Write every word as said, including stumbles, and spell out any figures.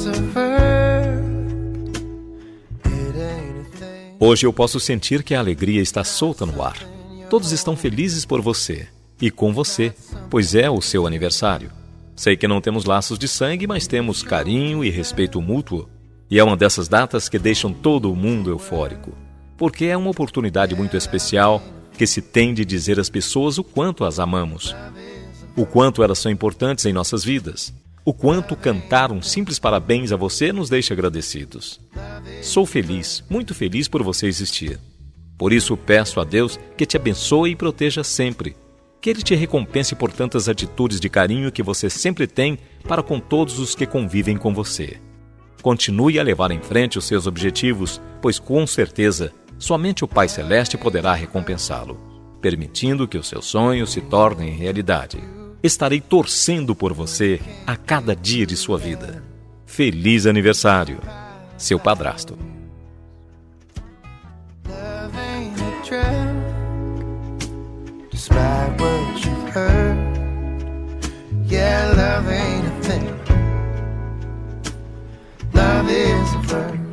Hoje eu posso sentir que a alegria está solta no ar. Todos estão felizes por você e com você, pois é o seu aniversário. Sei que não temos laços de sangue, mas temos carinho e respeito mútuo. E é uma dessas datas que deixam todo o mundo eufórico, porque é uma oportunidade muito especial que se tem de dizer às pessoas o quanto as amamos, o quanto elas são importantes em nossas vidas, o quanto cantar um simples parabéns a você nos deixa agradecidos. Sou feliz, muito feliz por você existir. Por isso peço a Deus que te abençoe e proteja sempre, que Ele te recompense por tantas atitudes de carinho que você sempre tem para com todos os que convivem com você. Continue a levar em frente os seus objetivos, pois com certeza somente o Pai Celeste poderá recompensá-lo, permitindo que os seus sonhos se tornem realidade. Estarei torcendo por você a cada dia de sua vida. Feliz aniversário, seu padrasto. Despite what you've heard, yeah, love ain't a thing. Love is a verb.